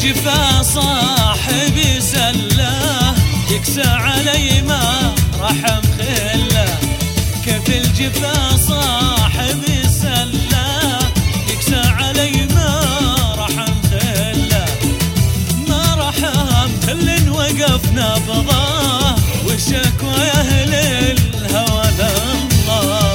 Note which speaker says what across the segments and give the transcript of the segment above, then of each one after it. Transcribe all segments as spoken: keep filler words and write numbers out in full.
Speaker 1: الجفا صاحبي سله يكسى علي ما رحم خله. كيف الجفا صاحبي سله يكسى علي ما رحم خله. ما رحم كل وقفنا بضاه والشكوى يا اهل الهوى لله.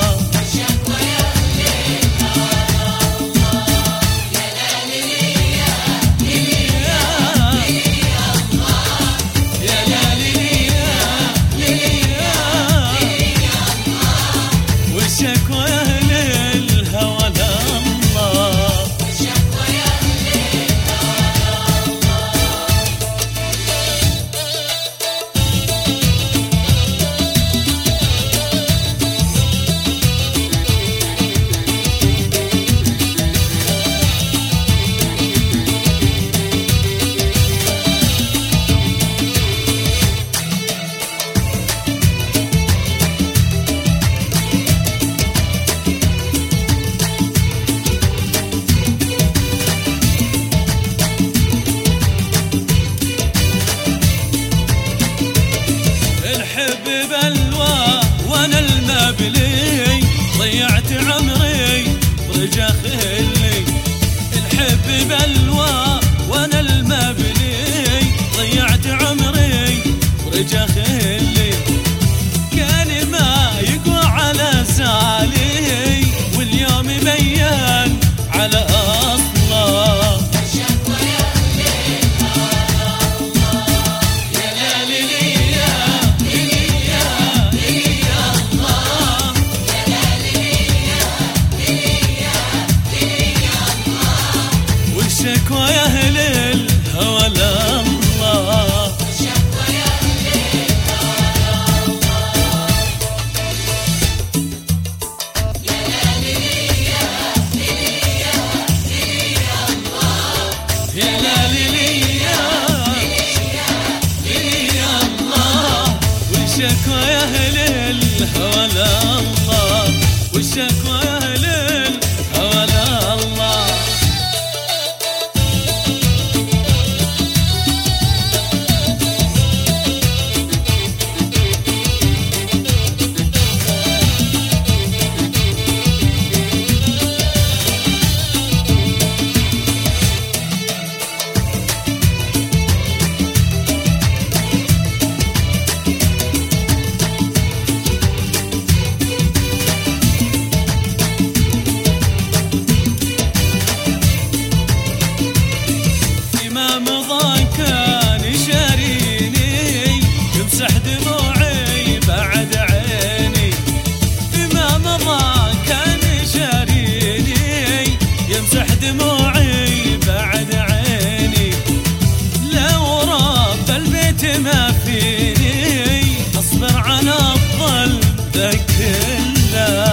Speaker 1: ضيعت عمري برجا خلي. الحب بلوى وانا المبلي ضيعت عمري برجا خلي. كان ما يقوى على زعلي واليوم يبين على اصله. الشكوى يا اهل الهوى لله. الشكوى يا اهل الهوى لله. يا لالي يا لالي يا الله. يا لالي يا لالي يا الله. والشكوى يا اهل الهوى لله. والشكوى يا اهل الهوى لله. ما مضى كان يشاريني يمسح دموعي بعد عيني. فيما مضى كان يشاريني يمسح دموعي بعد عيني. لو رب البيت ما فيني اصبر على الظل ذاك كله.